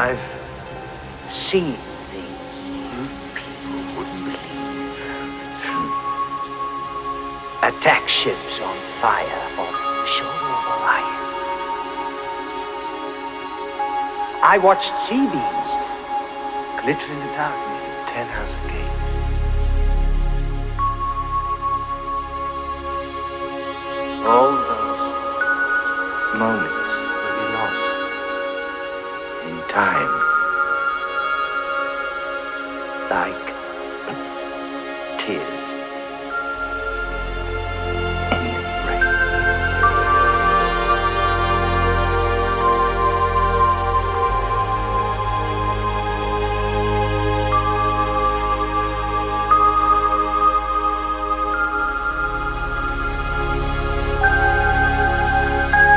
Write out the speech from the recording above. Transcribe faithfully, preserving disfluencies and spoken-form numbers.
I've seen things you people wouldn't believe. Attack ships on fire off the shore of Orion. I watched sea beams glitter in the dark near the Ten House Gate. All those moments will be lost in time, like